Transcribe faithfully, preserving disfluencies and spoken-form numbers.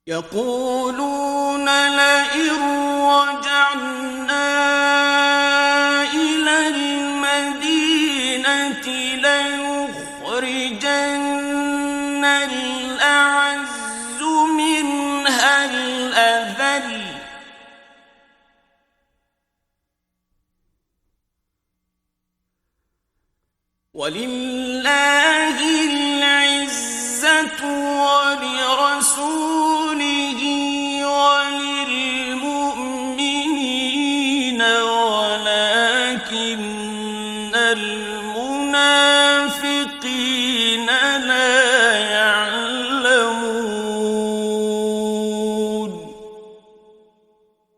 يقولون لئن رجعنا إلى المدينة ليخرجن الأعز منها الأذل ولله العزة ولرسوله وللمؤمنين ولكن المنافقين لا